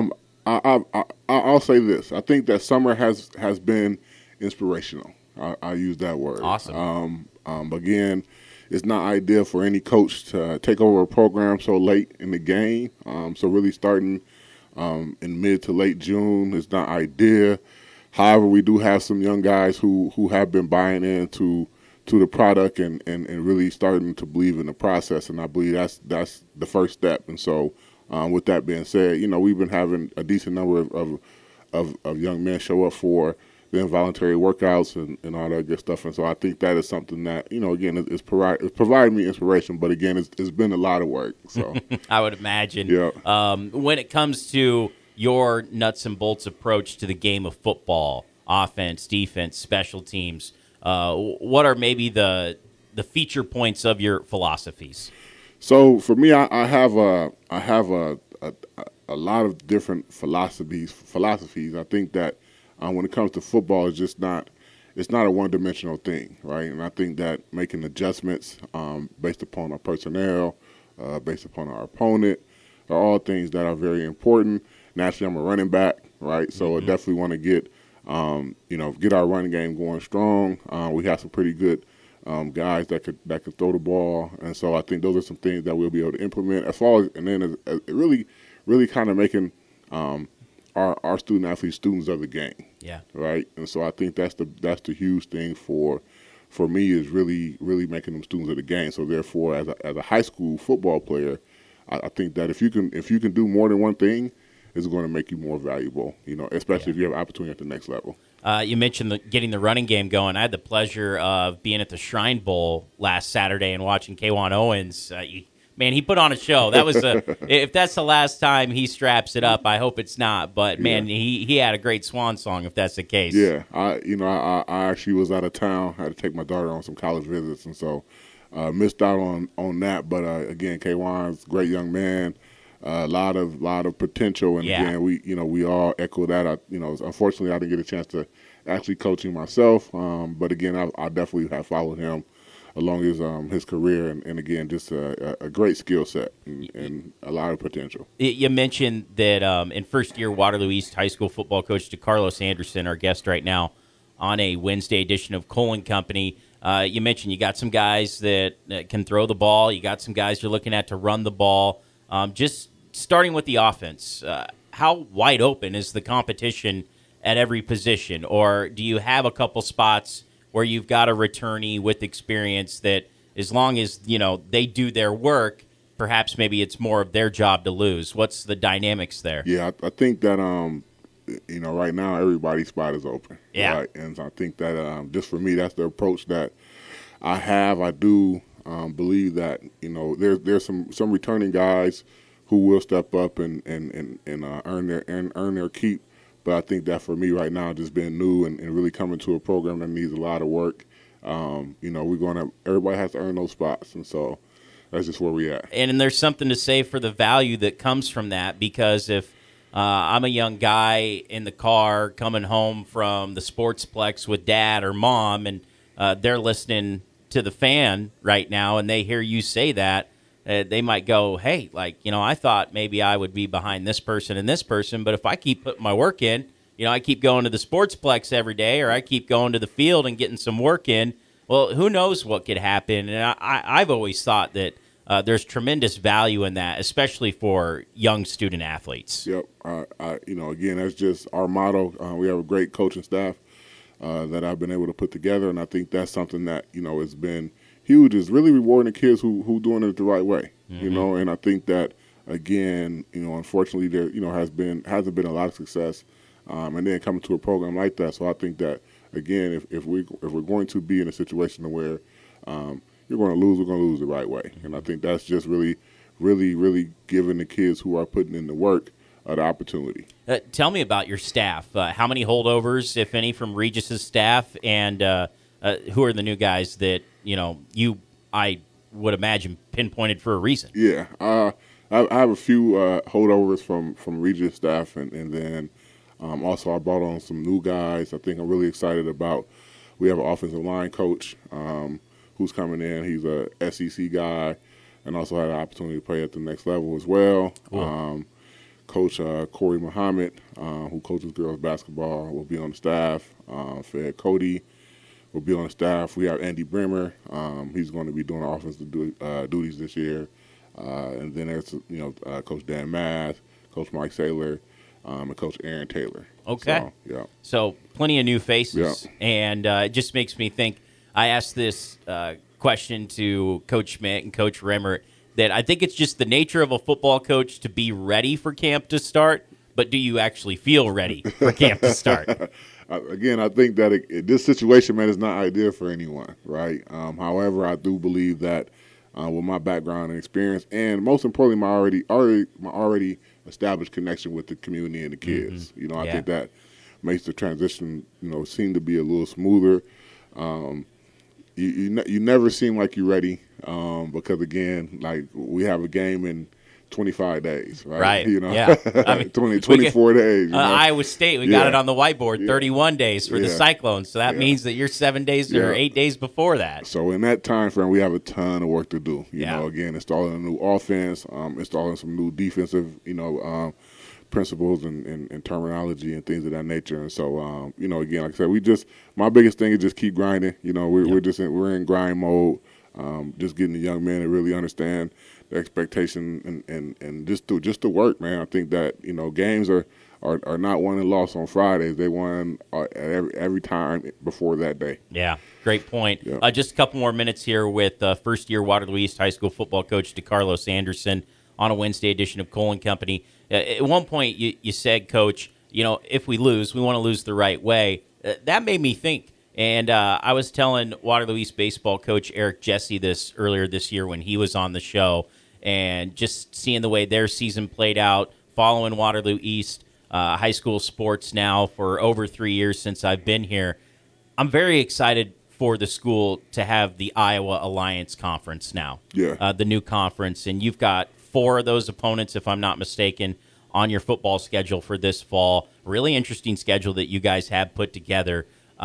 I'll say this. I think that summer has been inspirational. I use that word. Awesome. Again, it's not ideal for any coach to take over a program so late in the game. So really starting in mid to late June is not ideal. However, we do have some young guys who have been buying into the product and really starting to believe in the process, and I believe that's the first step. And so, with that being said, we've been having a decent number of young men show up for the involuntary workouts and all that good stuff. And so I think that is something that, again, it's providing me inspiration, but again, it's been a lot of work. So I would imagine. Yeah. When it comes to your nuts and bolts approach to the game of football, offense, defense, special teams, what are maybe the feature points of your philosophies? So for me, I have a lot of different philosophies. I think that when it comes to football, it's not a one-dimensional thing, right? And I think that making adjustments based upon our personnel, based upon our opponent, are all things that are very important. Naturally, I'm a running back, right? So I definitely want to get our running game going strong. We have some pretty good guys that could throw the ball, and so I think those are some things that we'll be able to implement. As far as, and then as really kind of making our student athletes students of the game. Yeah. Right. And so I think that's the huge thing for me, is really making them students of the game. So therefore, as a high school football player, I think that if you can do more than one thing, it's going to make you more valuable, especially if you have opportunity at the next level. You mentioned getting the running game going. I had the pleasure of being at the Shrine Bowl last Saturday and watching Kwan Owens. Man, he put on a show. That was if that's the last time he straps it up, I hope it's not. But man, he had a great swan song if that's the case. Yeah, I actually was out of town. I had to take my daughter on some college visits, and so missed out on that. But again, Kwan's a great young man. A lot of potential, and again, we all echo that. Unfortunately, I didn't get a chance to actually coach him myself, but again, I definitely have followed him along his career, and again, just a great skill set and a lot of potential. You mentioned that in first year Waterloo East High School football coach DeCarlos Anderson, our guest right now on a Wednesday edition of Cole & Company. You mentioned you got some guys that can throw the ball. You got some guys you're looking at to run the ball. Just starting with the offense, how wide open is the competition at every position? Or do you have a couple spots where you've got a returnee with experience that as long as, they do their work, perhaps maybe it's more of their job to lose? What's the dynamics there? Yeah, I think that, right now everybody's spot is open. Yeah. Right? And I think that just for me, that's the approach that I have. I do believe that, there's some returning guys who will step up and earn their keep. But I think that for me right now, just being new and really coming to a program that needs a lot of work, everybody has to earn those spots. And so that's just where we at. And there's something to say for the value that comes from that, because if I'm a young guy in the car coming home from the Sportsplex with dad or mom, and they're listening to the Fan right now, and they hear you say that, they might go, hey, I thought maybe I would be behind this person and this person, but if I keep putting my work in, I keep going to the Sportsplex every day, or I keep going to the field and getting some work in, well, who knows what could happen? And I've always thought that there's tremendous value in that, especially for young student athletes. Yep. Again, that's just our motto. We have a great coaching staff that I've been able to put together, and I think that's something that has been huge. Is really rewarding the kids who doing it the right way. Mm-hmm. And I think that again, unfortunately, there hasn't been a lot of success, and then coming to a program like that. So I think that again, if we're going to be in a situation where you're going to lose, we're going to lose the right way. And I think that's just really, really, really giving the kids who are putting in the work the opportunity. Tell me about your staff. How many holdovers, if any, from Regis's staff, and who are the new guys that I would imagine pinpointed for a reason? Yeah, I have a few holdovers from Regis staff, and then also I brought on some new guys. I think I'm really excited about. We have an offensive line coach who's coming in. He's a SEC guy, and also had an opportunity to play at the next level as well. Cool. Coach Corey Muhammad, who coaches girls basketball, will be on the staff. Fed Cody will be on the staff. We have Andy Bremer. He's going to be doing offensive duties this year. And then there's Coach Dan Math, Coach Mike Saylor, and Coach Aaron Taylor. Okay. So plenty of new faces. Yeah. And it just makes me think, I asked this question to Coach Schmidt and Coach Remmer, that I think it's just the nature of a football coach to be ready for camp to start, but do you actually feel ready for camp to start? Again, I think that this situation, man, is not ideal for anyone, right? However, I do believe that with my background and experience, and most importantly, my already established connection with the community and the kids, Mm-hmm. I think that makes the transition, seem to be a little smoother. You never seem like you're ready because, again, like we have a game in 25 days, right? Right. Yeah. 24 days. Iowa State, we got it on the whiteboard, 31 days for the Cyclones. So that means that you're 7 days or 8 days before that. So in that time frame, we have a ton of work to do. You know, again, installing a new offense, installing some new defensive, principles and terminology and things of that nature. And so, again, like I said, my biggest thing is just keep grinding. We're in grind mode, just getting the young men to really understand the expectation and just to work, man. I think that, games are not won and lost on Fridays. They won every time before that day. Yeah, great point. Yeah. Just a couple more minutes here with first-year Waterloo East High School football coach DeCarlos Anderson on a Wednesday edition of Cole & Company. At one point, you said, Coach, if we lose, we want to lose the right way. That made me think. And I was telling Waterloo East baseball coach Eric Jesse this earlier this year when he was on the show, and just seeing the way their season played out, following Waterloo East high school sports now for over 3 years since I've been here. I'm very excited for the school to have the Iowa Alliance Conference now, the new conference. And you've got 4 of those opponents, if I'm not mistaken, on your football schedule for this fall. Really interesting schedule that you guys have put together.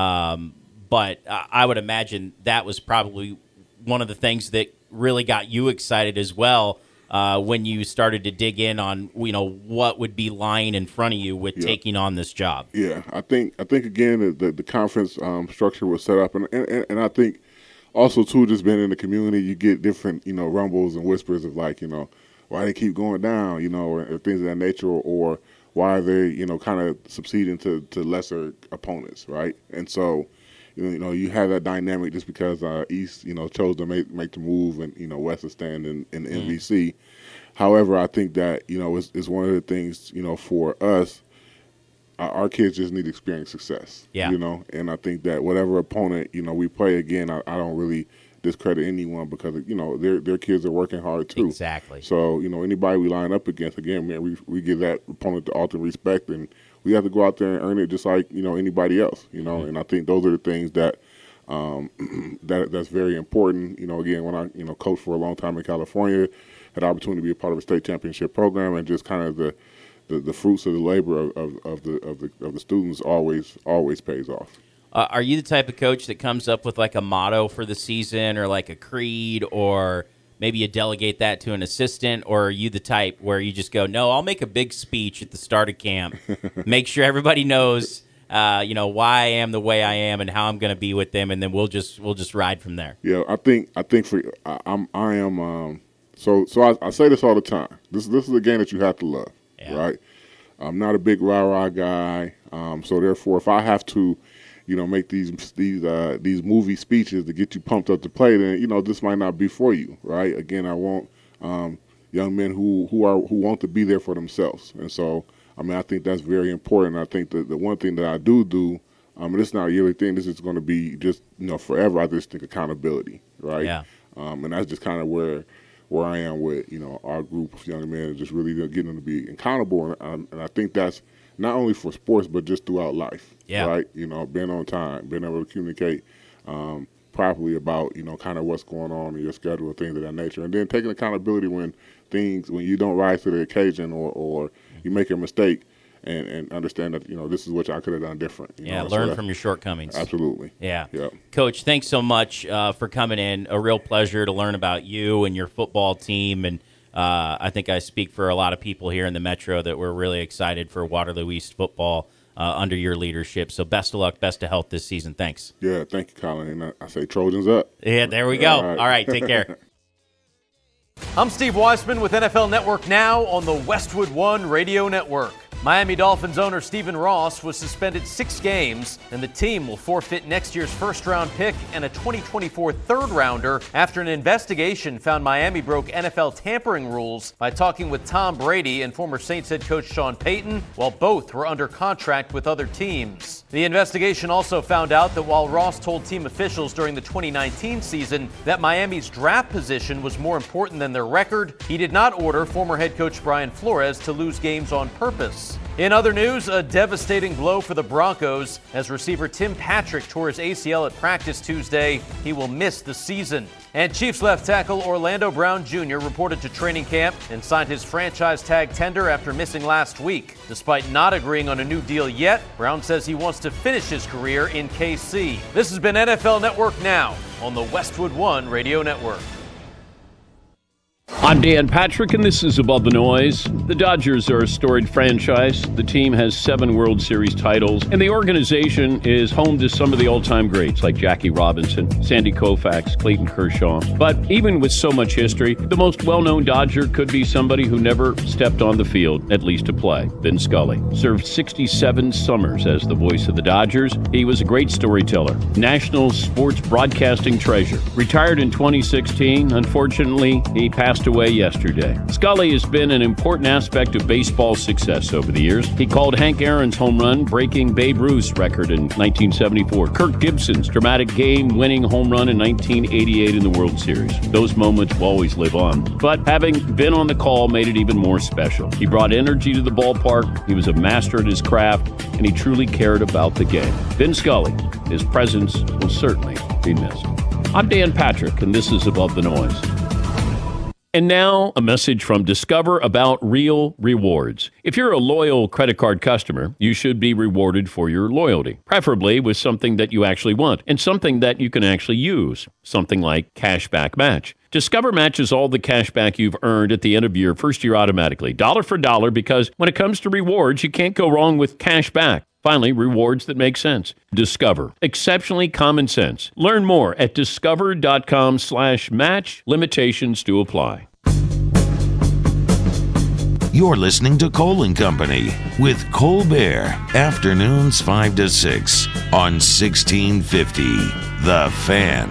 But I would imagine that was probably one of the things that really got you excited as well when you started to dig in on what would be lying in front of you with taking on this job. Yeah, I think again the conference structure was set up, and I think also too, just being in the community, you get different rumbles and whispers of like why they keep going down, or things of that nature, or why they kind of succeeding to lesser opponents, right? And so. You have that dynamic just because East, chose to make the move, and West is staying in the MVC. However, I think that it's one of the things for us, our kids just need to experience success. Yeah. And I think that whatever opponent we play again, I don't really discredit anyone because their kids are working hard too. Exactly. So anybody we line up against, again, man, we give that opponent the ultimate respect, and we have to go out there and earn it just like anybody else. And I think those are the things that That's very important. Again, when I coached for a long time in California, had the opportunity to be a part of a state championship program, and just kind of the fruits of the labor of the students always pays off. Are you the type of coach that comes up with like a motto for the season, or like a creed, or maybe you delegate that to an assistant, or are you the type where you just go, no, I'll make a big speech at the start of camp, make sure everybody knows, why I am the way I am and how I'm going to be with them, and then we'll just ride from there. Yeah, I think I am. So I say this all the time. This is a game that you have to love, right? I'm not a big rah-rah guy, so therefore, if I have to, make these movie speeches to get you pumped up to play, then this might not be for you, right? Again, I want young men who want to be there for themselves, and so I think that's very important. I think that the one thing that I do, and it's not a yearly thing. This is going to be just forever. I just think accountability, right? Yeah. And that's just kind of where I am with our group of young men, just really getting them to be accountable, and I think that's not only for sports but just throughout life. Yeah. Right. Being on time, being able to communicate properly about kind of what's going on in your schedule, things of that nature, and then taking accountability when you don't rise to the occasion or you make a mistake. And understand that, this is what I could have done different. Learn from your shortcomings. Absolutely. Yeah. Yep. Coach, thanks so much for coming in. A real pleasure to learn about you and your football team. And I think I speak for a lot of people here in the Metro that we're really excited for Waterloo East football under your leadership. So best of luck, best of health this season. Thanks. Yeah, thank you, Colin. And I say Trojans up. Yeah, there we go. All right, take care. I'm Steve Weissman with NFL Network Now on the Westwood One Radio Network. Miami Dolphins owner Stephen Ross was suspended 6 games, and the team will forfeit next year's first-round pick and a 2024 third-rounder after an investigation found Miami broke NFL tampering rules by talking with Tom Brady and former Saints head coach Sean Payton while both were under contract with other teams. The investigation also found out that while Ross told team officials during the 2019 season that Miami's draft position was more important than their record, he did not order former head coach Brian Flores to lose games on purpose. In other news, a devastating blow for the Broncos as receiver Tim Patrick tore his ACL at practice Tuesday. He will miss the season. And Chiefs left tackle Orlando Brown Jr. reported to training camp and signed his franchise tag tender after missing last week. Despite not agreeing on a new deal yet, Brown says he wants to finish his career in KC. This has been NFL Network Now on the Westwood One Radio Network. I'm Dan Patrick, and this is Above the Noise. The Dodgers are a storied franchise. The team has 7 World Series titles, and the organization is home to some of the all-time greats like Jackie Robinson, Sandy Koufax, Clayton Kershaw. But even with so much history, the most well-known Dodger could be somebody who never stepped on the field, at least to play. Vin Scully served 67 summers as the voice of the Dodgers. He was a great storyteller, national sports broadcasting treasure. Retired in 2016, unfortunately, he passed away yesterday. Scully has been an important aspect of baseball's success over the years. He called Hank Aaron's home run breaking Babe Ruth's record in 1974, Kirk Gibson's dramatic game-winning home run in 1988 in the World Series. Those moments will always live on. But having been on the call made it even more special. He brought energy to the ballpark, he was a master at his craft, and he truly cared about the game. Vin Scully, his presence will certainly be missed. I'm Dan Patrick, and this is Above the Noise. And now, a message from Discover about real rewards. If you're a loyal credit card customer, you should be rewarded for your loyalty, preferably with something that you actually want and something that you can actually use, something like Cashback Match. Discover matches all the cash back you've earned at the end of your first year automatically, dollar for dollar, because when it comes to rewards, you can't go wrong with cash back. Finally, rewards that make sense. Discover. Exceptionally common sense. Learn more at discover.com/match. Limitations do apply. You're listening to Cole & Company with Colbert. Afternoons 5 to 6 on 1650. The Fan.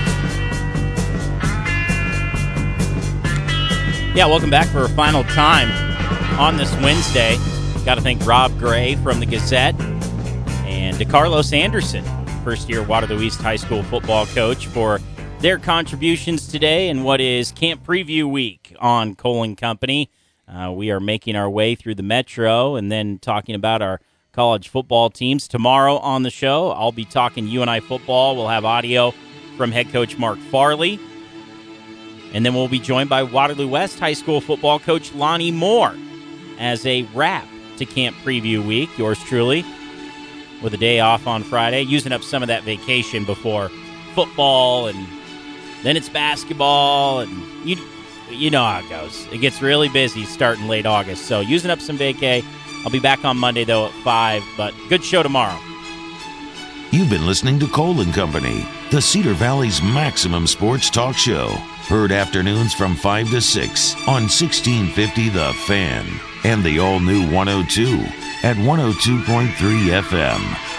Yeah, welcome back for a final time on this Wednesday. Got to thank Rob Gray from the Gazette and DeCarlos Anderson, first-year Waterloo East High School football coach, for their contributions today in what is Camp Preview Week on Cole & Company. We are making our way through the Metro and then talking about our college football teams. Tomorrow on the show, I'll be talking UNI football. We'll have audio from head coach Mark Farley. And then we'll be joined by Waterloo West High School football coach Lonnie Moore as a wrap to Camp Preview Week. Yours truly, with a day off on Friday, using up some of that vacation before football, and then it's basketball, and you know how it goes. It gets really busy starting late August, so using up some vacay. I'll be back on Monday, though, at 5, but good show tomorrow. You've been listening to Cole & Company, the Cedar Valley's maximum sports talk show. Heard afternoons from 5 to 6 on 1650 The Fan and the all-new 102 at 102.3 FM.